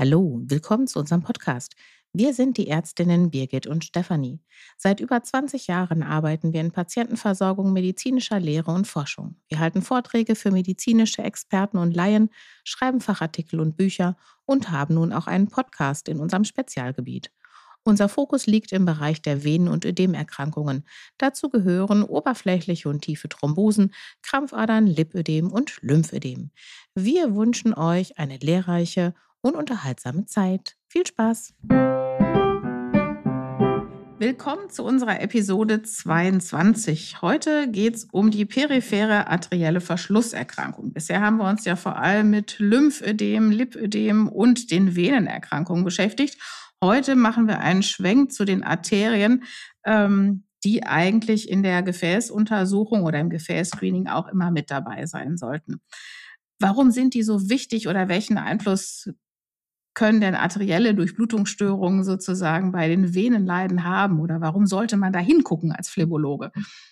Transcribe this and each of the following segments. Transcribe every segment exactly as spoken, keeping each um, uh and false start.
Hallo, willkommen zu unserem Podcast. Wir sind die Ärztinnen Birgit und Stefanie. Seit über zwanzig Jahren arbeiten wir in Patientenversorgung, medizinischer Lehre und Forschung. Wir halten Vorträge für medizinische Experten und Laien, schreiben Fachartikel und Bücher und haben nun auch einen Podcast in unserem Spezialgebiet. Unser Fokus liegt im Bereich der Venen- und Ödemerkrankungen. Dazu gehören oberflächliche und tiefe Thrombosen, Krampfadern, Lipödem und Lymphödem. Wir wünschen euch eine lehrreiche und unterhaltsame Zeit. Viel Spaß! Willkommen zu unserer Episode zweiundzwanzig. Heute geht es um die periphere arterielle Verschlusserkrankung. Bisher haben wir uns ja vor allem mit Lymphödem, Lipödem und den Venenerkrankungen beschäftigt. Heute machen wir einen Schwenk zu den Arterien, ähm, die eigentlich in der Gefäßuntersuchung oder im Gefäßscreening auch immer mit dabei sein sollten. Warum sind die so wichtig oder welchen Einfluss können denn arterielle Durchblutungsstörungen sozusagen bei den Venenleiden haben? Oder warum sollte man da hingucken als Phlebologe?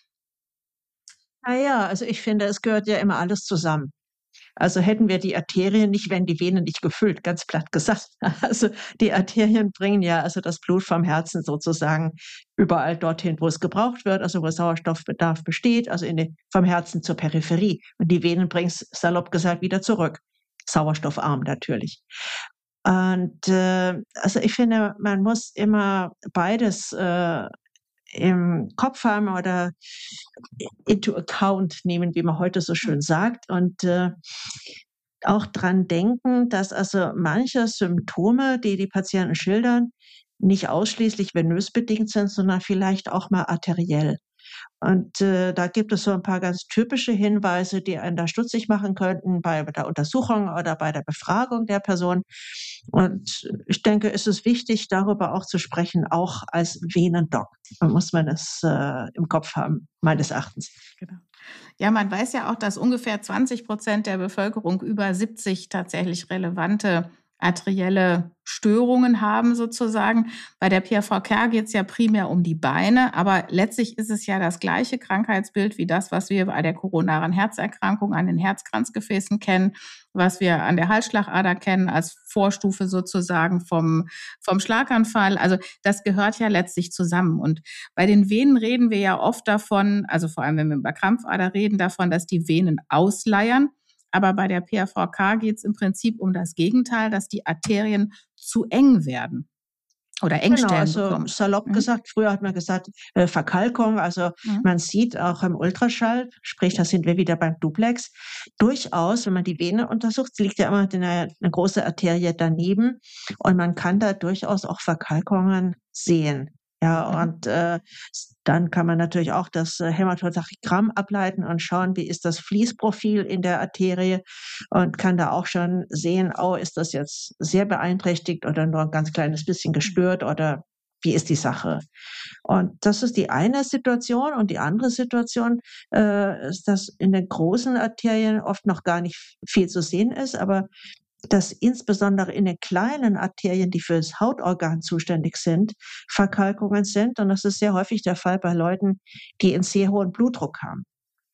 Na ja, also ich finde, es gehört ja immer alles zusammen. Also hätten wir die Arterien nicht, wären die Venen nicht gefüllt, ganz platt gesagt. Also die Arterien bringen ja also das Blut vom Herzen sozusagen überall dorthin, wo es gebraucht wird, also wo Sauerstoffbedarf besteht, also in den, vom Herzen zur Peripherie. Und die Venen bringen es salopp gesagt wieder zurück. Sauerstoffarm natürlich. Und äh, also ich finde, man muss immer beides äh, im Kopf haben oder into account nehmen, wie man heute so schön sagt. Und äh, auch dran denken, dass also manche Symptome, die die Patienten schildern, nicht ausschließlich venös bedingt sind, sondern vielleicht auch mal arteriell. Und äh, da gibt es so ein paar ganz typische Hinweise, die einen da stutzig machen könnten bei der Untersuchung oder bei der Befragung der Person. Und ich denke, es ist wichtig, darüber auch zu sprechen, auch als Venendoc. Da muss man es äh, im Kopf haben, meines Erachtens. Genau. Ja, man weiß ja auch, dass ungefähr zwanzig Prozent der Bevölkerung über siebzig tatsächlich relevante arterielle Störungen haben sozusagen. Bei der P V K geht es ja primär um die Beine, aber letztlich ist es ja das gleiche Krankheitsbild wie das, was wir bei der koronaren Herzerkrankung an den Herzkranzgefäßen kennen, was wir an der Halsschlagader kennen als Vorstufe sozusagen vom, vom Schlaganfall. Also das gehört ja letztlich zusammen. Und bei den Venen reden wir ja oft davon, also vor allem wenn wir über Krampfader reden, davon, dass die Venen ausleiern. Aber bei der P V K geht es im Prinzip um das Gegenteil, dass die Arterien zu eng werden oder Genau, Engstellen also bekommen. salopp Mhm. gesagt, früher hat man gesagt, äh, Verkalkung, also Mhm. man sieht auch im Ultraschall, sprich, da sind wir wieder beim Duplex, durchaus, wenn man die Vene untersucht, liegt ja immer eine, eine große Arterie daneben und man kann da durchaus auch Verkalkungen sehen. Ja, Mhm. und äh, dann kann man natürlich auch das äh, Hämatotachygramm ableiten und schauen, wie ist das Fließprofil in der Arterie und kann da auch schon sehen, oh, ist das jetzt sehr beeinträchtigt oder nur ein ganz kleines bisschen gestört oder wie ist die Sache? Und das ist die eine Situation. Und die andere Situation äh, ist, dass in den großen Arterien oft noch gar nicht viel zu sehen ist, aber dass insbesondere in den kleinen Arterien, die für das Hautorgan zuständig sind, Verkalkungen sind. Und das ist sehr häufig der Fall bei Leuten, die einen sehr hohen Blutdruck haben.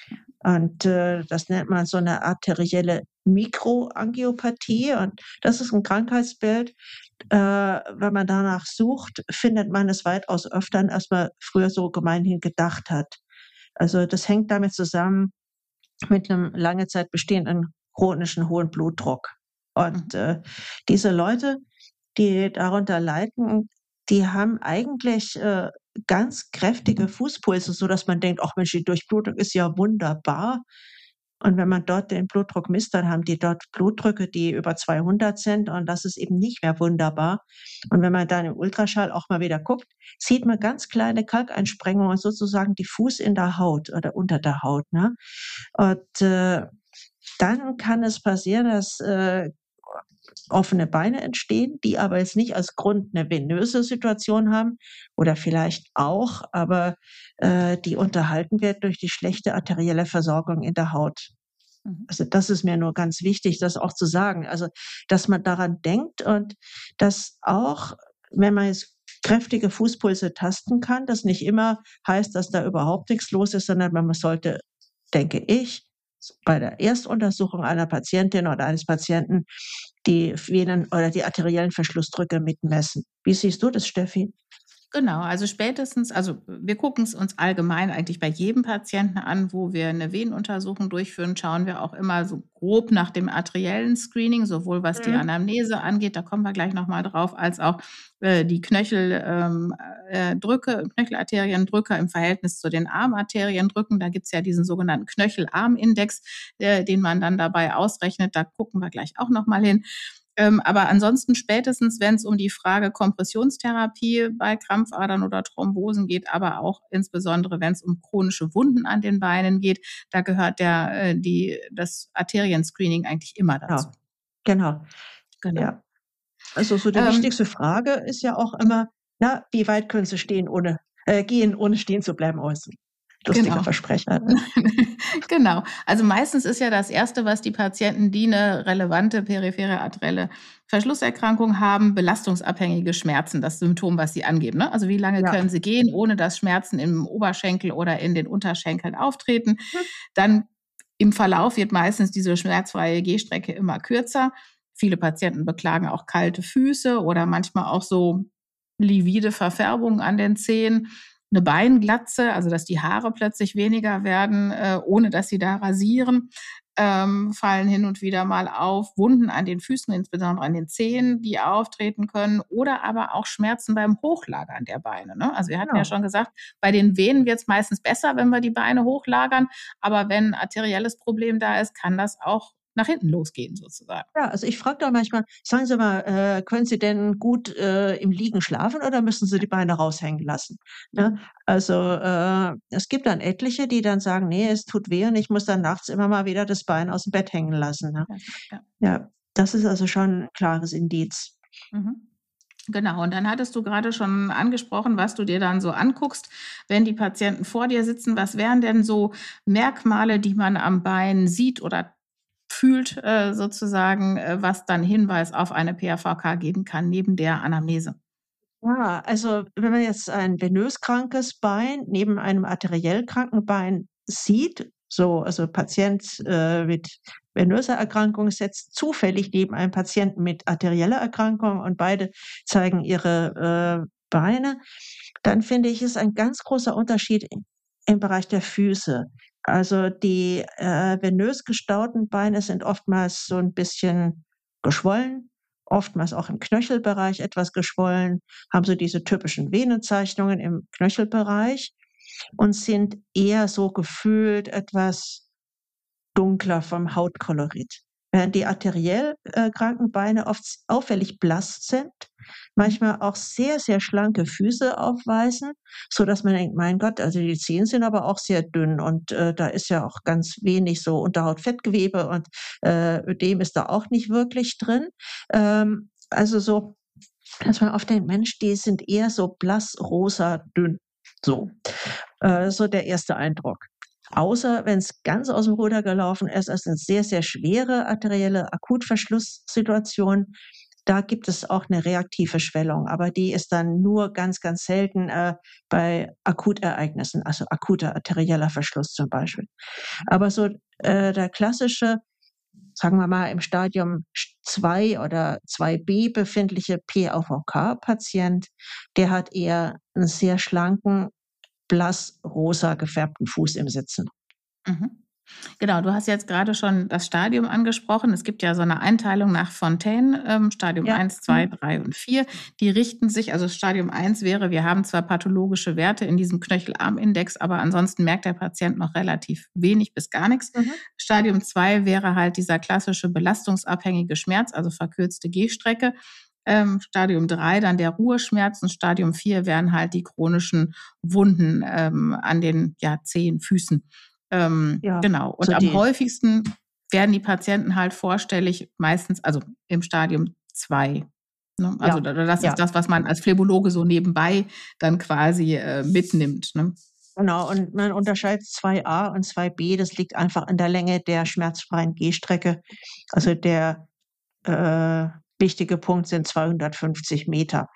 Und äh, das nennt man so eine arterielle Mikroangiopathie. Und das ist ein Krankheitsbild. Äh, wenn man danach sucht, findet man es weitaus öfter, als man früher so gemeinhin gedacht hat. Also das hängt damit zusammen mit einem lange Zeit bestehenden chronischen hohen Blutdruck. Und äh, diese Leute, die darunter leiden, die haben eigentlich äh, ganz kräftige Fußpulse, so dass man denkt, ach Mensch, die Durchblutung ist ja wunderbar. Und wenn man dort den Blutdruck misst, dann haben die dort Blutdrücke, die über zweihundert sind und das ist eben nicht mehr wunderbar. Und wenn man dann im Ultraschall auch mal wieder guckt, sieht man ganz kleine Kalkeinsprengungen, sozusagen diffus in der Haut oder unter der Haut. Ne? Und äh, dann kann es passieren, dass äh, offene Beine entstehen, die aber jetzt nicht als Grund eine venöse Situation haben oder vielleicht auch, aber äh, die unterhalten wird durch die schlechte arterielle Versorgung in der Haut. Mhm. Also das ist mir nur ganz wichtig, das auch zu sagen. Also, dass man daran denkt und dass auch, wenn man jetzt kräftige Fußpulse tasten kann, das nicht immer heißt, dass da überhaupt nichts los ist, sondern man sollte, denke ich, bei der Erstuntersuchung einer Patientin oder eines Patienten die Venen oder die arteriellen Verschlussdrücke mitmessen. Wie siehst du das, Steffi? Genau, also spätestens also wir gucken es uns allgemein eigentlich bei jedem Patienten an, wo wir eine Venenuntersuchung durchführen, schauen wir auch immer so grob nach dem arteriellen Screening, sowohl was die Mhm. Anamnese angeht, da kommen wir gleich noch mal drauf, als auch, äh, die Knöchel ähm, äh, Drücke Knöchelarteriendrücke im Verhältnis zu den Armarteriendrücken. Da gibt's ja diesen sogenannten Knöchel-Arm-Index, äh, den man dann dabei ausrechnet. Da gucken wir gleich auch noch mal hin. Ähm, aber ansonsten spätestens, wenn es um die Frage Kompressionstherapie bei Krampfadern oder Thrombosen geht, aber auch insbesondere, wenn es um chronische Wunden an den Beinen geht, da gehört der äh, die das Arterienscreening eigentlich immer dazu. Ja, genau. Genau. Ja. Also so die Ähm, wichtigste Frage ist ja auch immer, na, wie weit können Sie stehen ohne äh, gehen, ohne stehen zu bleiben aus? Lustiger genau. Versprecher, ne? Genau. Also meistens ist ja das Erste, was die Patienten, die eine relevante periphere arterielle Verschlusserkrankung haben, belastungsabhängige Schmerzen, das Symptom, was sie angeben, ne? Also wie lange Ja. können sie gehen, ohne dass Schmerzen im Oberschenkel oder in den Unterschenkeln auftreten. Mhm. Dann im Verlauf wird meistens diese schmerzfreie Gehstrecke immer kürzer. Viele Patienten beklagen auch kalte Füße oder manchmal auch so livide Verfärbungen an den Zehen. Eine Beinglatze, also dass die Haare plötzlich weniger werden, äh, ohne dass sie da rasieren, ähm, fallen hin und wieder mal auf. Wunden an den Füßen, insbesondere an den Zehen, die auftreten können oder aber auch Schmerzen beim Hochlagern der Beine, ne? Also, wir hatten ja Genau. schon gesagt, bei den Venen wird es meistens besser, wenn wir die Beine hochlagern, aber wenn 'n arterielles Problem da ist, kann das auch nach hinten losgehen sozusagen. Ja, also ich frage da manchmal: „Sagen Sie mal, äh, können Sie denn gut, äh, im Liegen schlafen oder müssen Sie die Beine raushängen lassen?“ Ne? Mhm. Also, äh, es gibt dann etliche, die dann sagen: „Ne, es tut weh und ich muss dann nachts immer mal wieder das Bein aus'm Bett hängen lassen“, ne? Also, ja. Ja, das ist also schon 'n klares Indiz. Mhm. Genau, und dann hattest du gerade schon angesprochen, was du dir dann so anguckst, wenn die Patienten vor dir sitzen. Was wären denn so Merkmale, die man am Bein sieht oder fühlt, äh, sozusagen, äh, was dann Hinweis auf eine P A V K geben kann, neben der Anamnese? Ja, also wenn man jetzt ein venös krankes Bein neben einem arteriell kranken Bein sieht, so also Patient, äh, mit venöser Erkrankung sitzt zufällig neben einem Patienten mit arterieller Erkrankung und beide zeigen ihre, äh, Beine, dann finde ich, ist ein ganz großer Unterschied i im Bereich der Füße. Also die, äh, venös gestauten Beine sind oftmals so 'n bisschen geschwollen, oftmals auch im Knöchelbereich etwas geschwollen, haben so diese typischen Venenzeichnungen im Knöchelbereich und sind eher so gefühlt etwas dunkler vom Hautkolorit. Während die arteriell, äh, kranken Beine oft s auffällig blass sind, Mhm. manchmal auch sehr, sehr schlanke Füße aufweisen, sodass man denkt: „Mein Gott, also die Zehen sind aber auch sehr dünn und, äh, da ist ja auch ganz wenig so Unterhautfettgewebe und, äh, Ödem ist da auch nicht wirklich drin.“ Ähm, also so, dass man oft denkt: „Mensch, die sind eher so blass, rosa, dünn.“ So, äh, so der erste Eindruck. Außer wenn's ganz aus'm Ruder gelaufen ist, es sind sehr, sehr schwere arterielle Akutverschlusssituationen. Da gibt es auch 'ne reaktive Schwellung, aber die ist dann nur ganz, ganz selten, äh, bei Akutereignissen, also akuter arterieller Verschluss zum Beispiel. Aber so, äh, der klassische, sagen wir mal, im Stadium sch zwei oder zwei B befindliche P A V K-Patient, der hat eher 'n sehr schlanken, blass rosa gefärbten Fuß im Sitzen. Mhm. Genau, du hast jetzt gerade schon das Stadium angesprochen. Es gibt ja so eine Einteilung nach Fontaine, ähm, Stadium Ja, eins, zwei, mhm, drei und vier. Die richten sich also Stadium eins wäre, wir haben zwar pathologische Werte in diesem Knöchelarmindex, aber ansonsten merkt der Patient noch relativ wenig bis gar nichts. mhm, Stadium zwei wäre halt dieser klassische belastungsabhängige Schmerz, also verkürzte Gehstrecke. Ähm, Stadium drei dann der Ruheschmerz und Stadium vier wären halt die chronischen Wunden, ähm, an den, ja, Zehen, Füßen. Ähm, ja, genau. Und so am die häufigsten werden die Patienten halt vorstellig, meistens also im Stadium zwei, ne? Also, ja, da das ist ja, das, was man als Phlebologe so nebenbei dann quasi, äh, mitnimmt, ne? genau. Und man unterscheidet zwei A und zwei B. Das liegt einfach an der Länge der schmerzfreien Gehstrecke. Also der, äh, wichtige Punkt sind zweihundertfünfzig Meter.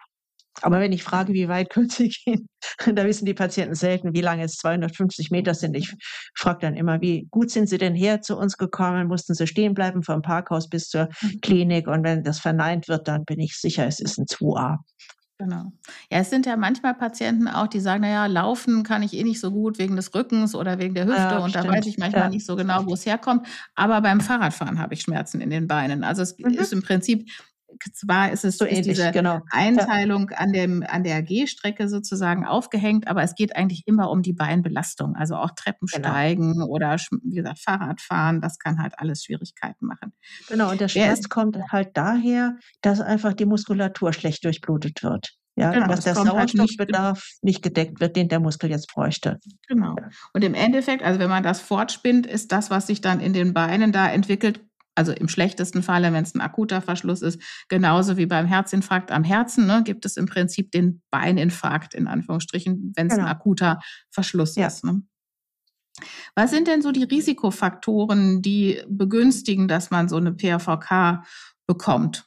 Aber wenn ich frage, wie weit können Sie gehen, da wissen die Patienten selten, wie lange es zweihundertfünfzig Meter sind. Ich frage dann immer: „Wie gut sind Sie denn her zu uns gekommen? Mussten Sie stehen bleiben vom Parkhaus bis zur Mhm. Klinik?“ Und wenn das verneint wird, dann bin ich sicher, es ist 'n zwei a. Genau. Ja, es sind ja manchmal Patienten auch, die sagen: „Na ja, laufen kann ich eh nicht so gut wegen des Rückens oder wegen der Hüfte Ja, und da weiß stimmt. ich manchmal Ja. nicht so genau, wo's herkommt, aber beim Fahrradfahren habe ich Schmerzen in den Beinen.“ Also, es ist Mhm. im Prinzip zwar ist es So ist ähnlich, diese genau. Ja. Einteilung an dem an der Gehstrecke sozusagen aufgehängt, aber es geht eigentlich immer um die Beinbelastung. Also, auch Genau. Treppensteigen oder sch wie gesagt, Fahrradfahren, das kann halt alles Schwierigkeiten machen. Genau, und der Wer ist Schmerz kommt halt daher, dass einfach die Muskulatur schlecht durchblutet wird. Ja, Genau, dass es der kommt halt nicht gen Sauerstoffbedarf nicht gedeckt wird, den der Muskel jetzt bräuchte. Genau. Ja. Und im Endeffekt, also, wenn man das fortspinnt, ist das, was sich dann in den Beinen da entwickelt also, im schlechtesten Falle, wenn's 'n akuter Verschluss ist, genauso wie beim Herzinfarkt am Herzen, ne, gibt es im Prinzip den Beininfarkt in Anführungsstrichen, wenn's 'n Genau. akuter Verschluss Ja. ist, ne? Was sind denn so die Risikofaktoren, die begünstigen, dass man so 'ne P R V K bekommt?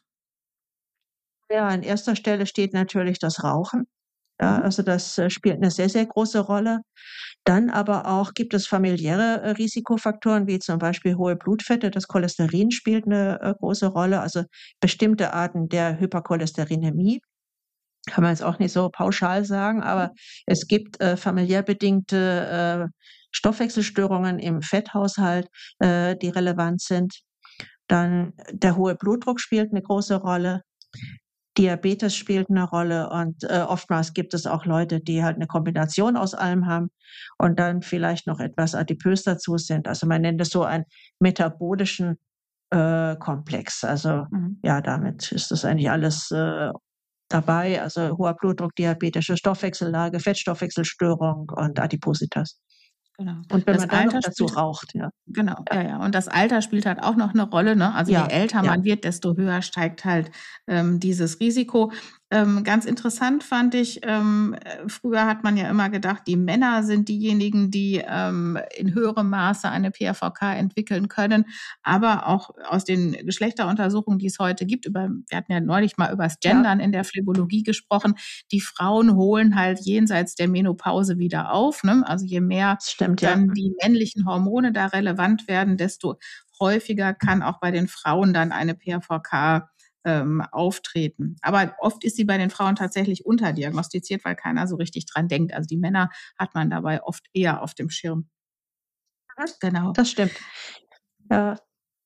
Ja, an erster Stelle steht natürlich das Rauchen. Ja, Mhm. also, das, äh, spielt 'ne sehr, sehr große Rolle. Dann aber auch gibt es familiäre, äh, Risikofaktoren, wie zum Beispiel hohe Blutfette. Das Cholesterin spielt 'ne, äh, große Rolle, also, bestimmte Arten der Hypercholesterinämie. Kann man jetzt auch nicht so pauschal sagen, aber es gibt, äh, familiär bedingte, äh, Stoffwechselstörungen im Fetthaushalt, äh, die relevant sind. Dann der hohe Blutdruck spielt 'ne große Rolle. Diabetes spielt 'ne Rolle und, äh, oftmals gibt es auch Leute, die halt 'ne Kombination aus allem haben und dann vielleicht noch etwas adipös dazu sind. Also, man nennt es so einen metabolischen, äh, Komplex. Also, Mhm. ja, damit ist das eigentlich alles, äh, dabei, also, hoher Blutdruck, diabetische Stoffwechsellage, Fettstoffwechselstörung und Adipositas. Genau. Und wenn Das man dann noch Alter dazu spielt raucht, ja. genau, Ja. ja, ja. Und das Alter spielt halt auch noch 'ne Rolle, ne? Also, je Ja, älter ja. man wird, desto höher steigt halt, ähm, dieses Risiko. Ähm, ganz interessant fand ich, ähm, äh, früher hat man ja immer gedacht, die Männer sind diejenigen, die, ähm, in höherem Maße eine P R V K entwickeln können. Aber auch aus den Geschlechteruntersuchungen, die es heute gibt über wir hatten ja neulich mal übers Ja. Gendern in der Phlebologie gesprochen, die Frauen holen halt jenseits der Menopause wieder auf, ne? Also, je mehr Das stimmt, ja. dann die männlichen Hormone da relevant werden, desto häufiger kann auch bei den Frauen dann eine P R V K, ähm, auftreten. Aber oft ist sie bei den Frauen tatsächlich unterdiagnostiziert, weil keiner so richtig dran denkt. Also, die Männer hat man dabei oft eher auf dem Schirm. Mhm. Genau. Das stimmt. Ja.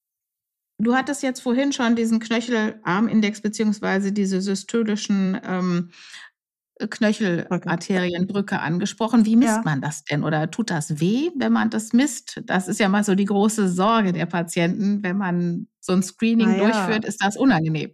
Du hattest jetzt vorhin schon diesen Knöchel-Arm-Index beziehungsweise diese systolischen, ähm, äh, Okay, ja. Knöchelarterienbrücke angesprochen. Wie misst Ja. man das denn oder tut das weh, wenn man das misst? Das ist ja mal so die große Sorge der Patienten. Wenn man so 'n Na Screening ja. durchführt, ist das unangenehm.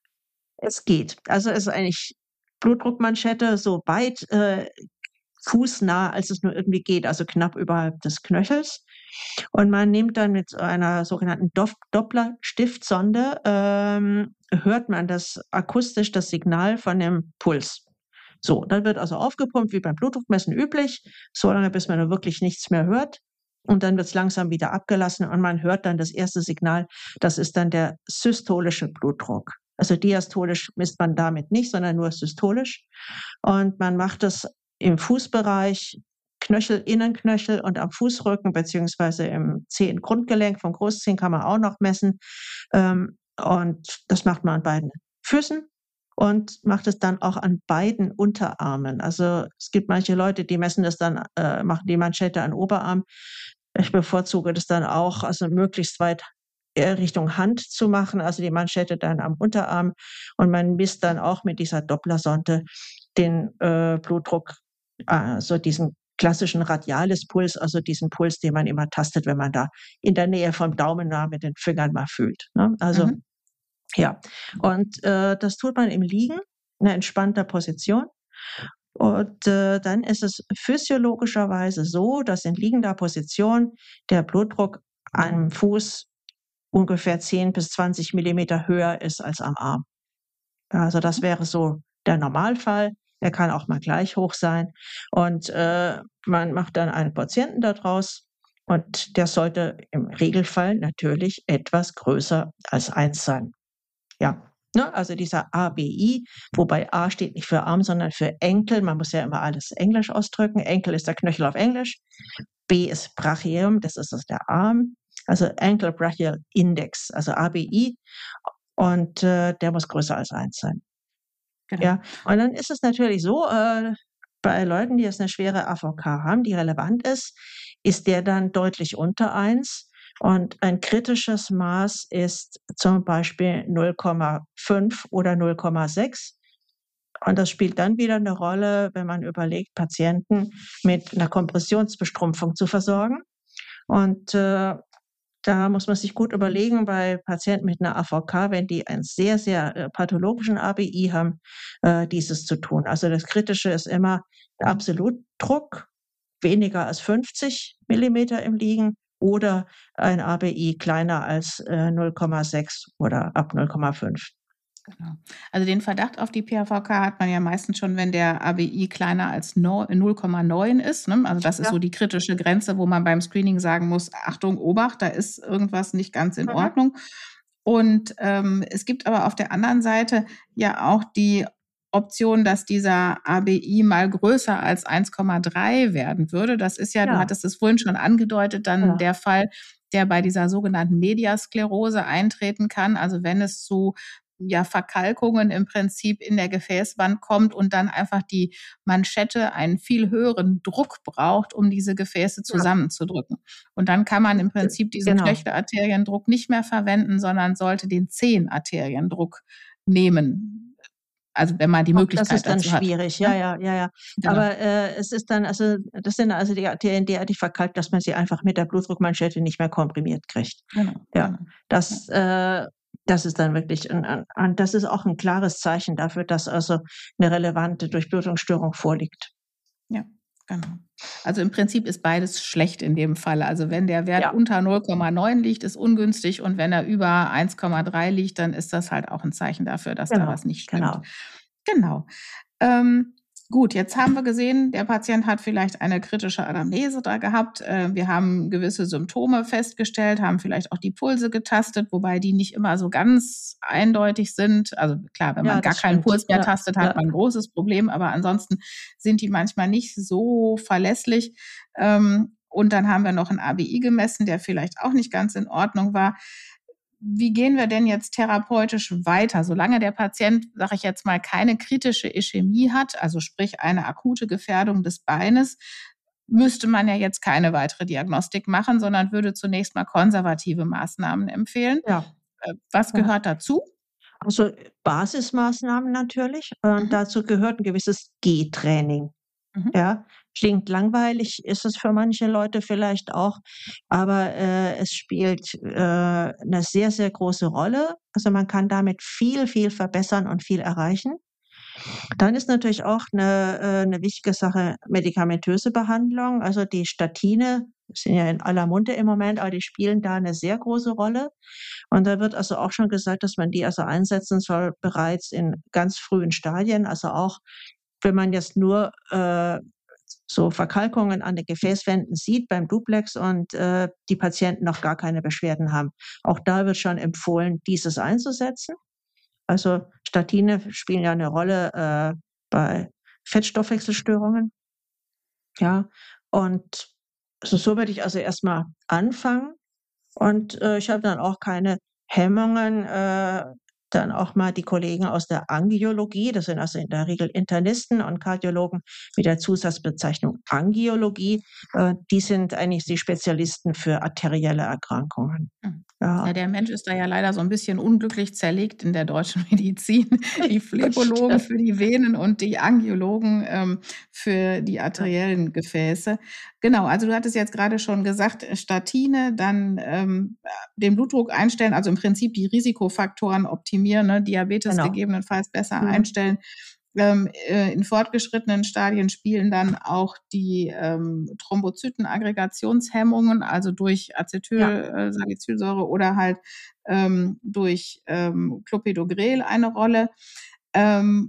Es geht. Also, es ist eigentlich Blutdruckmanschette so weit, äh, fußnah, als es nur irgendwie geht, also, knapp überhalb des Knöchels. Und man nimmt dann mit so einer sogenannten Doff Doppler-Stiftsonde, ähm, hört man das akustisch das Signal von dem Puls. So, dann wird also aufgepumpt wie beim Blutdruckmessen üblich, so lange, bis man dann wirklich nichts mehr hört. Und dann wird's langsam wieder abgelassen und man hört dann das erste Signal. Das ist dann der systolische Blutdruck. Also, diastolisch misst man damit nicht, sondern nur systolisch. Und man macht das im Fußbereich, Knöchel Innenknöchel und am Fußrücken beziehungsweise im Zehengrundgelenk vom Großzehen kann man auch noch messen. Ähm, und das macht man an beiden Füßen und macht es dann auch an beiden Unterarmen. Also, es gibt manche Leute, die messen das dann äh, machen die Manschette an Oberarm. Ich bevorzuge das dann auch, also, möglichst weit, äh, Richtung Hand zu machen, also, die Manschette dann am Unterarm. Und man misst dann auch mit dieser Dopplersonde den, äh, Blutdruck, also, diesen klassischen Radialispuls, also, diesen Puls, den man immer tastet, wenn man da in der Nähe vom Daumen nah mit den Fingern mal fühlt, ne? Also, Mhm. ja. Und, äh, das tut man im Liegen, in entspannter Position. Und, äh, dann ist es physiologischerweise so, dass in liegender Position der Blutdruck am Fuß ungefähr zehn bis zwanzig Millimeter höher ist als am Arm. Also, das wäre so der Normalfall. Er kann auch mal gleich hoch sein. Und, äh, man macht dann einen Patienten da draus und der sollte im Regelfall natürlich etwas größer als eins sein. Ja. Ne? Also dieser A B I, wobei A steht nicht für Arm, sondern für Enkel. Man muss ja immer alles Englisch ausdrücken. Enkel ist der Knöchel auf Englisch. B ist Brachium, das ist das der Arm. Also Ankle Brachial Index, also A B I. Und äh, der muss größer als eins sein. Genau. Ja, und dann ist es natürlich so, äh, bei Leuten, die jetzt eine schwere A V K haben, die relevant ist, ist der dann deutlich unter eins. Und ein kritisches Maß ist zum Beispiel null Komma fünf oder null Komma sechs. Und das spielt dann wieder eine Rolle, wenn man überlegt, Patienten mit einer Kompressionsbestrumpfung zu versorgen. Und äh, da muss man sich gut überlegen, bei Patienten mit einer A V K, wenn die einen sehr, sehr äh, pathologischen A B I haben, äh, dieses zu tun. Also das Kritische ist immer der Absolutdruck, weniger als fünfzig Millimeter im Liegen oder ein A B I kleiner als äh, null Komma sechs oder ab null Komma fünf. Genau. Also den Verdacht auf die P A V K hat man ja meistens schon, wenn der A B I kleiner als null Komma neun ist. Ne? Also das ist Ja. so die kritische Grenze, wo man beim Screening sagen muss, Achtung, Obacht, da ist irgendwas nicht ganz in Mhm. Ordnung. Und ähm, es gibt aber auf der anderen Seite ja auch die Option, dass dieser A B I mal größer als eins Komma drei werden würde. Das ist ja, du Ja. hattest es vorhin schon angedeutet, dann Ja. der Fall, der bei dieser sogenannten Mediasklerose eintreten kann. Also wenn es zu ja, Verkalkungen im Prinzip in der Gefäßwand kommt und dann einfach die Manschette einen viel höheren Druck braucht, um diese Gefäße zusammenzudrücken. Und dann kann man im Prinzip diesen Genau. Knöchelarteriendruck nicht mehr verwenden, sondern sollte den Zehenarteriendruck nehmen. Also wenn man die Auch das Möglichkeit ist dann dazu hat. schwierig, Ja? ja, ja, ja, ja. Genau. Aber äh, es ist dann, also das sind also die Arterien derartig verkalkt, dass man sie einfach mit der Blutdruckmanschette nicht mehr komprimiert kriegt. Genau, Ja, genau. das, äh, das ist dann wirklich, und, und das ist auch ein klares Zeichen dafür, dass also eine relevante Durchblutungsstörung vorliegt. Ja, genau. Also im Prinzip ist beides schlecht in dem Fall. Also wenn der Wert Ja. unter null Komma neun liegt, ist ungünstig, und wenn er über eins Komma drei liegt, dann ist das halt auch ein Zeichen dafür, dass da Genau, was nicht stimmt. genau. Genau. Ähm, gut, jetzt haben wir gesehen, der Patient hat vielleicht eine kritische Anamnese da gehabt. Äh, wir haben gewisse Symptome festgestellt, haben vielleicht auch die Pulse getastet, wobei die nicht immer so ganz eindeutig sind. Also klar, wenn Ja, man gar das keinen stimmt. Puls mehr Ja, tastet, hat ja. man ein großes Problem, aber ansonsten sind die manchmal nicht so verlässlich. Ähm, und dann haben wir noch einen A B I gemessen, der vielleicht auch nicht ganz in Ordnung war. Wie gehen wir denn jetzt therapeutisch weiter? Solange der Patient, sage ich jetzt mal, keine kritische Ischämie hat, also sprich eine akute Gefährdung des Beines, müsste man ja jetzt keine weitere Diagnostik machen, sondern würde zunächst mal konservative Maßnahmen empfehlen. Ja. Äh, Was Ja. gehört dazu? Also Basismaßnahmen natürlich. Und Mhm. dazu gehört ein gewisses Gehtraining. Mhm. Ja, klingt langweilig, ist es für manche Leute vielleicht auch, aber äh, es spielt äh, eine sehr, sehr große Rolle. Also man kann damit viel, viel verbessern und viel erreichen. Dann ist natürlich auch eine, äh, eine wichtige Sache medikamentöse Behandlung. Also die Statine sind ja in aller Munde im Moment, aber die spielen da eine sehr große Rolle. Und da wird also auch schon gesagt, dass man die also einsetzen soll bereits in ganz frühen Stadien, also auch wenn man jetzt nur äh, so Verkalkungen an den Gefäßwänden sieht beim Duplex und äh, die Patienten noch gar keine Beschwerden haben. Auch da wird schon empfohlen, dieses einzusetzen. Also Statine spielen ja eine Rolle äh, bei Fettstoffwechselstörungen. Ja, und so, so würde ich also erstmal anfangen. Und äh, ich habe dann auch keine Hemmungen, äh, dann auch mal die Kollegen aus der Angiologie, das sind also in der Regel Internisten und Kardiologen mit der Zusatzbezeichnung Angiologie, äh, die sind eigentlich die Spezialisten für arterielle Erkrankungen. Mhm. Ja, Ja, der Mensch ist da ja leider so ein bisschen unglücklich zerlegt in der deutschen Medizin. Die das Phlebologen stimmt. für die Venen und die Angiologen, ähm, für die Ja, arteriellen Gefäße. Genau, also du hattest jetzt gerade schon gesagt, äh, Statine, dann, ähm, äh, den Blutdruck einstellen, also im Prinzip die Risikofaktoren optimieren, ne, Diabetes genau. gegebenenfalls besser Mhm. einstellen. Ähm, äh, in fortgeschrittenen Stadien spielen dann auch die ähm, Thrombozytenaggregationshemmungen, also durch Ja, Acetylsalicylsäure oder halt ähm, durch ähm, Clopidogrel eine Rolle. Ähm,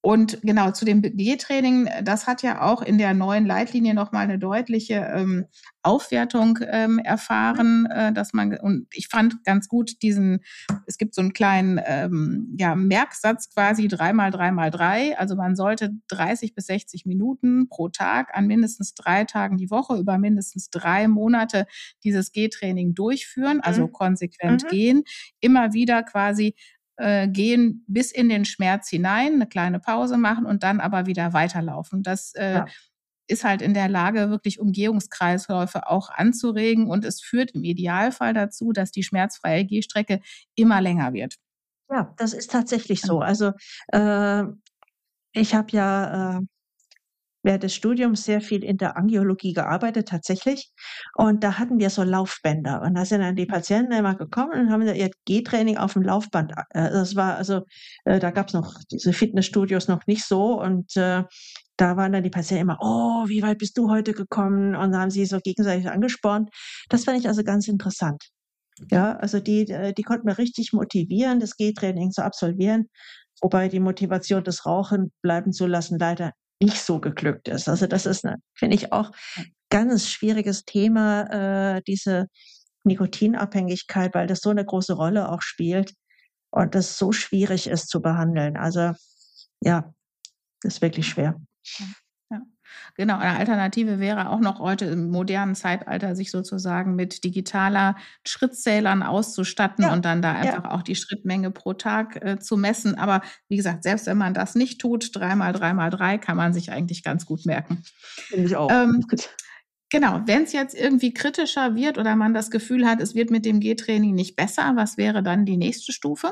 Und genau, zu dem G-Training, das hat ja auch in der neuen Leitlinie noch mal eine deutliche ähm, Aufwertung ähm, erfahren, äh, dass man, und ich fand ganz gut diesen, es gibt so einen kleinen ähm, ja, Merksatz quasi, drei mal drei mal drei. Also man sollte dreißig bis sechzig Minuten pro Tag an mindestens drei Tagen die Woche über mindestens drei Monate dieses G-Training durchführen, also Mhm. konsequent Mhm. gehen, immer wieder quasi äh, gehen bis in den Schmerz hinein, eine kleine Pause machen und dann aber wieder weiterlaufen. Das äh, Ja. ist halt in der Lage, wirklich Umgehungskreisläufe auch anzuregen, und es führt im Idealfall dazu, dass die schmerzfreie Gehstrecke immer länger wird. Ja, das ist tatsächlich so. Genau. Also, äh, ich habe ja, äh, während des Studiums sehr viel in der Angiologie gearbeitet, tatsächlich. Und da hatten wir so Laufbänder. Und da sind dann die Patienten immer gekommen und haben ihr Gehtraining auf dem Laufband. Äh, das war also, äh, da gab's noch diese Fitnessstudios noch nicht so. Und äh, da waren dann die Patienten immer, oh, wie weit bist du heute gekommen? Und dann haben sie so gegenseitig angespornt. Das fand ich also ganz interessant. Ja, also die, äh, die konnten wir richtig motivieren, das Gehtraining zu absolvieren, wobei die Motivation, das Rauchen bleiben zu lassen, leider nicht so geglückt ist. Also das ist, eine, finde ich, auch ganz schwieriges Thema, äh, diese Nikotinabhängigkeit, weil das so eine große Rolle auch spielt und das so schwierig ist zu behandeln. Also ja, das ist wirklich schwer. Ja, ja. Genau, eine Alternative wäre auch noch heute im modernen Zeitalter, sich sozusagen mit digitaler Schrittzählern auszustatten Ja, und dann da ja, einfach auch die Schrittmenge pro Tag äh, zu messen. Aber wie gesagt, selbst wenn man das nicht tut, drei mal drei mal drei kann man sich eigentlich ganz gut merken. finde ich auch. Ähm, genau, wenn es jetzt irgendwie kritischer wird oder man das Gefühl hat, es wird mit dem G-Training nicht besser, was wäre dann die nächste Stufe?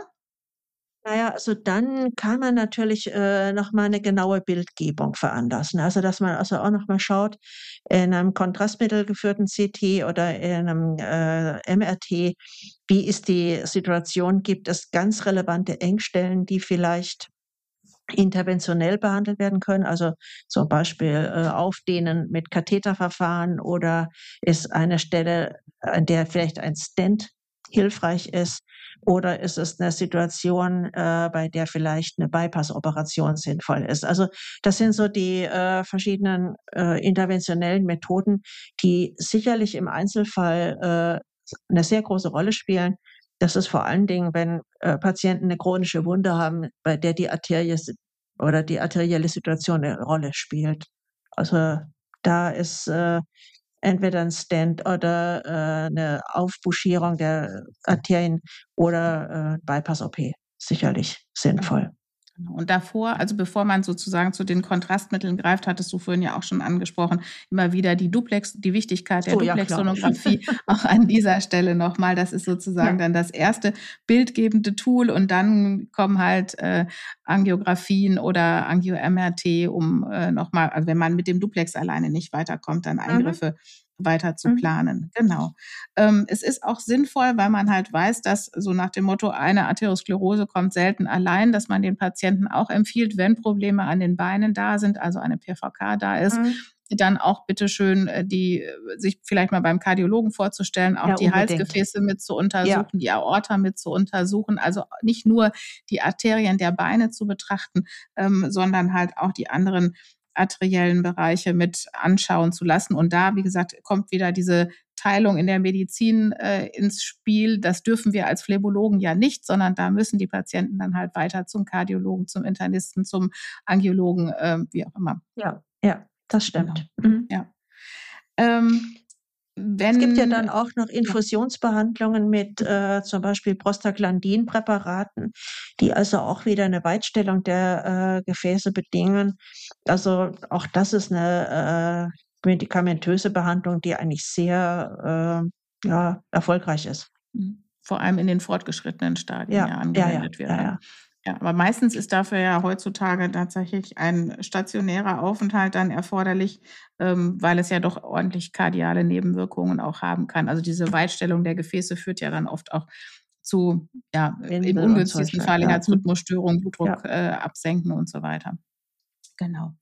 Na ja, also dann kann man natürlich, äh, noch mal 'ne genaue Bildgebung veranlassen. Also, dass man also auch noch mal schaut, in einem kontrastmittelgeführten C T oder in 'nem, äh, M R T, wie ist die Situation? Gibt es ganz relevante Engstellen, die vielleicht interventionell behandelt werden können? Also, zum Beispiel, äh, Aufdehnen mit Katheterverfahren, oder ist eine Stelle, an der vielleicht ein Stent hilfreich ist? Oder ist es eine Situation, äh, bei der vielleicht eine Bypass-Operation sinnvoll ist? Also, das sind so die, äh, verschiedenen, äh, interventionellen Methoden, die sicherlich im Einzelfall, äh, 'ne sehr große Rolle spielen. Das ist vor allen Dingen, wenn, äh, Patienten eine chronische Wunde haben, bei der die Arterie s oder die arterielle Situation eine Rolle spielt. Also, da ist, äh, entweder ein Stent oder, äh, 'ne Aufbuschierung der Arterien oder, äh, Bypass-O P sicherlich Genau. sinnvoll. Genau. Und davor, also bevor man sozusagen zu den Kontrastmitteln greift, hattest du vorhin ja auch schon angesprochen, immer wieder die Duplex die Wichtigkeit der So, ja klar. Duplex-Sonographie auch an dieser Stelle noch mal. Das ist sozusagen Ja. dann das erste bildgebende Tool, und dann kommen halt, äh, Angiografien oder Angio-M R T, um, äh, noch mal, also wenn man mit dem Duplex alleine nicht weiterkommt, dann Mhm, Eingriffe weiter zu mhm. planen. Genau. Ähm, es ist auch sinnvoll, weil man halt weiß, dass so nach dem Motto, eine Arteriosklerose kommt selten allein, dass man den Patienten auch empfiehlt, wenn Probleme an den Beinen da sind, also eine P V K da ist, Mhm. dann auch bitteschön äh, die äh, sich vielleicht mal beim Kardiologen vorzustellen, auch Ja, die unbedingt. Halsgefäße mit zu Ja. untersuchen, die Aorta mit zu untersuchen, also nicht nur die Arterien der Beine zu betrachten, ähm, sondern halt auch die anderen arteriellen Bereiche mit anschauen zu lassen. Und da, wie gesagt, kommt wieder diese Teilung in der Medizin äh, ins Spiel. Das dürfen wir als Phlebologen ja nicht, sondern da müssen die Patienten dann halt weiter zum Kardiologen, zum Internisten, zum Angiologen, äh, wie auch immer. Ja, ja, das Genau. stimmt. Mhm. Ja. Ähm, Es gibt ja wenn dann auch noch ja. Infusionsbehandlungen mit, äh, zum Beispiel Prostaglandin-Präparaten, die also auch wieder eine Weitstellung der, äh, Gefäße bedingen. Also, auch das ist eine äh, medikamentöse Behandlung, die eigentlich sehr, äh, ja, erfolgreich ist. Mhm. Vor allem in den fortgeschrittenen Stadien ja Ja, ja, ja, angewendet wird, ja, ne? ja. Ja, aber meistens ist dafür ja heutzutage tatsächlich ein stationärer Aufenthalt dann erforderlich, ähm, weil es ja doch ordentlich kardiale Nebenwirkungen auch haben kann. Also, diese Weitstellung der Gefäße führt ja dann oft auch zu, ja, im Windel und ungünstigsten solche, Fall ja. Mhm. Herzrhythmusstörungen, Blutdruck, Ja. äh, absenken und so weiter. Genau.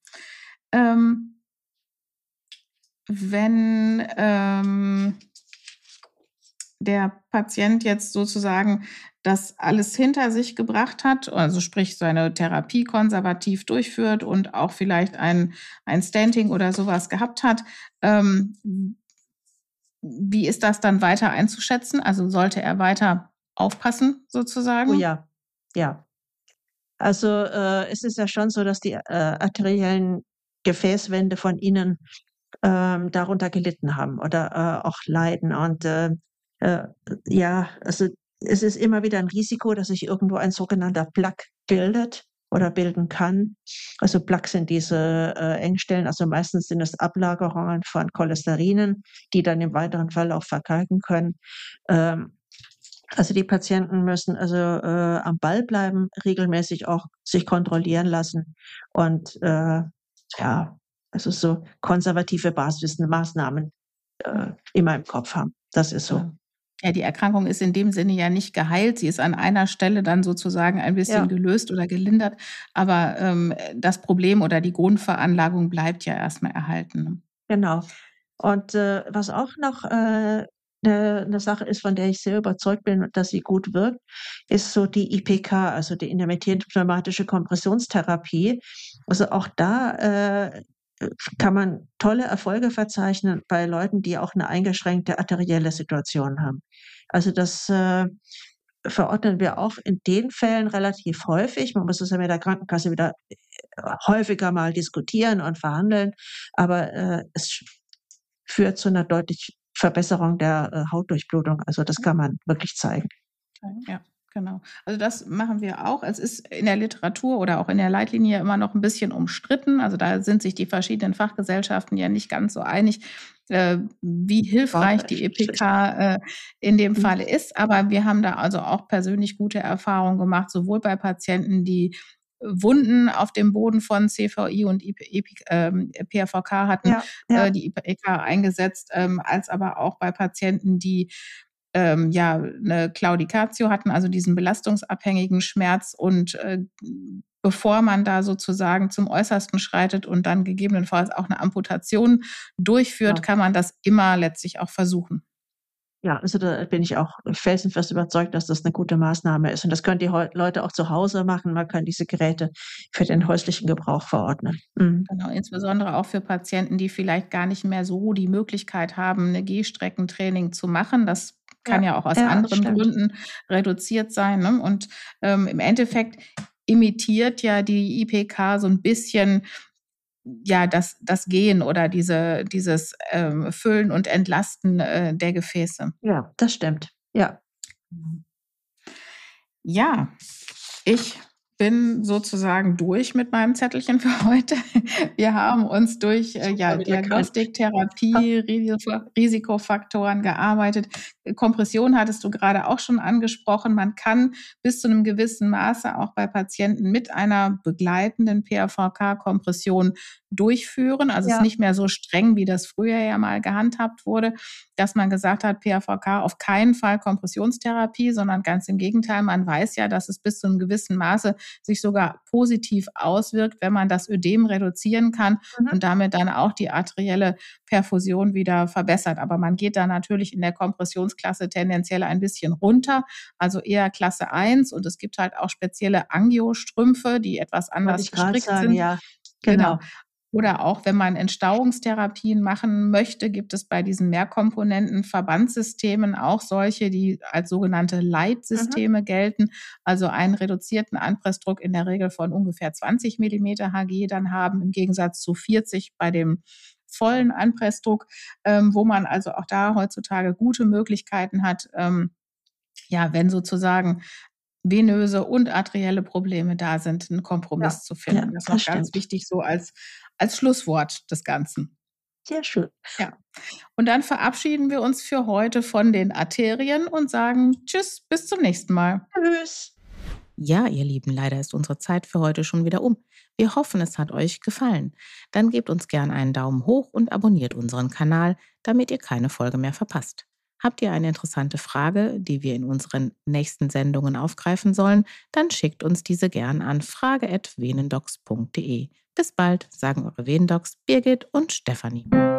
Ähm, wenn, ähm der Patient jetzt sozusagen das alles hinter sich gebracht hat, also sprich seine Therapie konservativ durchführt und auch vielleicht ein ein Stenting oder sowas gehabt hat, ähm, wie ist das dann weiter einzuschätzen? Also, sollte er weiter aufpassen Oh sozusagen? ja, ja. Also, äh, es ist ja schon so, dass die, äh, arteriellen Gefäßwände von innen, ähm, darunter gelitten haben oder, äh, auch leiden. Und, äh, äh, ja, also, es ist immer wieder ein Risiko, dass sich irgendwo ein sogenannter Plaque bildet oder bilden kann. Also, Plaques sind diese, äh, Engstellen, also meistens sind es Ablagerungen von Cholesterinen, die dann im weiteren Verlauf verkalken können. Ähm, also, die Patienten müssen also, äh, am Ball bleiben, regelmäßig auch sich kontrollieren lassen und, äh, ja, also, so konservative Basismaßnahmen, äh, Ja, immer im Kopf haben. Das ist so. genau. Ja, die Erkrankung ist in dem Sinne ja nicht geheilt. Sie ist an einer Stelle dann sozusagen ein bisschen Ja, gelöst oder gelindert, aber, ähm, das Problem oder die Grundveranlagung bleibt ja erst mal erhalten, ne? genau. Und, äh, was auch noch, äh, 'ne 'ne Sache ist, von der ich sehr überzeugt bin, dass sie gut wirkt, ist so die I P K, also die intermittierende pneumatische Kompressionstherapie. Also auch da, äh, kann man tolle Erfolge verzeichnen bei Leuten, die auch 'ne eingeschränkte arterielle Situation haben. Also das, äh, verordnen wir auch in den Fällen relativ häufig. Man muss es ja mit der Krankenkasse wieder, äh, häufiger mal diskutieren und verhandeln, aber, äh, es sch führt zu 'ner deutlichen Verbesserung der, äh, Hautdurchblutung. Also, das kann man wirklich zeigen. Ja, genau. Also, das machen wir auch. Es ist in der Literatur oder auch in der Leitlinie immer noch 'n bisschen umstritten. Also, da sind sich die verschiedenen Fachgesellschaften ja nicht ganz so einig, äh, wie hilfreich die E P K, äh, in dem Mhm. Falle ist. Aber wir haben da also auch persönlich gute Erfahrungen gemacht, sowohl bei Patienten, die Wunden auf dem Boden von C V I und IP Epik ähm, P R V K hatten, Ja, äh, ja, die I P K eingesetzt, ähm, als aber auch bei Patienten, die ähm, ja, 'ne Claudicatio hatten, also diesen belastungsabhängigen Schmerz und, äh, bevor man da sozusagen zum Äußersten schreitet und dann gegebenenfalls auch 'ne Amputation durchführt, genau. kann man das immer letztlich auch versuchen. Ja, also da bin ich auch felsenfest überzeugt, dass das 'ne gute Maßnahme ist. Und das können die heu Leute auch zu Hause machen. Man kann diese Geräte für den häuslichen Gebrauch verordnen. Mhm. Genau, insbesondere auch für Patienten, die vielleicht gar nicht mehr so die Möglichkeit haben, 'ne Gehstreckentraining zu machen. Das kann Ja, ja auch aus ja, anderen stimmt. Gründen reduziert sein, ne? Und, ähm, im Endeffekt imitiert ja die I P K so 'n bisschen, ja, das das Gehen oder diese dieses, ähm, Füllen und Entlasten, äh, der Gefäße. Ja, das stimmt. Ja. Mhm. Ja, ich bin sozusagen durch mit meinem Zettelchen für heute. Wir haben uns durch, äh, ja, Super wieder Diagnostik, Therapie, Risifo Risikofaktoren gearbeitet. Äh, Kompression hattest du grade auch schon angesprochen. Man kann bis zu 'nem gewissen Maße auch bei Patienten mit einer begleitenden P R V K-Kompression durchführen. Also, es ist Ja. nicht mehr so streng, wie das früher ja mal gehandhabt wurde, dass man gesagt hat, P R V K auf keinen Fall Kompressionstherapie, sondern ganz im Gegenteil. Man weiß ja, dass es bis zu 'nem gewissen Maße sich sogar positiv auswirkt, wenn man das Ödem reduzieren kann Mhm. und damit dann auch die arterielle Perfusion wieder verbessert. Aber man geht da natürlich in der Kompressionsklasse tendenziell ein bisschen runter, also eher Klasse eins. Und es gibt halt auch spezielle Angiostrümpfe, die etwas Wollte anders ich grad gestrickt sagen, sind. ja, Genau. genau. Oder auch, wenn man Entstauungstherapien machen möchte, gibt es bei diesen Mehrkomponenten-Verbandssystemen auch solche, die als sogenannte Mhm. Light-Systeme gelten, also einen reduzierten Anpressdruck in der Regel von ungefähr zwanzig Millimeter Hg dann haben, im Gegensatz zu vierzig bei dem vollen Anpressdruck, ähm, wo man also auch da heutzutage gute Möglichkeiten hat, ähm, ja, wenn sozusagen venöse und arterielle Probleme da sind, 'n Ja, Kompromiss zu ja, finden. Das ist das noch ganz stimmt. wichtig so als als Schlusswort des Ganzen. Sehr schön. Ja. Und dann verabschieden wir uns für heute von den Arterien und sagen tschüss, bis zum nächsten Mal. Tschüss. Ja, ihr Lieben, leider ist unsere Zeit für heute schon wieder um. Wir hoffen, es hat euch gefallen. Dann gebt uns gern einen Daumen hoch und abonniert unseren Kanal, damit ihr keine Folge mehr verpasst. Habt ihr eine interessante Frage, die wir in unseren nächsten Sendungen aufgreifen sollen, dann schickt uns diese gern an frage at venendocs punkt de. Bis bald, sagen eure Venendocs Birgit und Stefanie.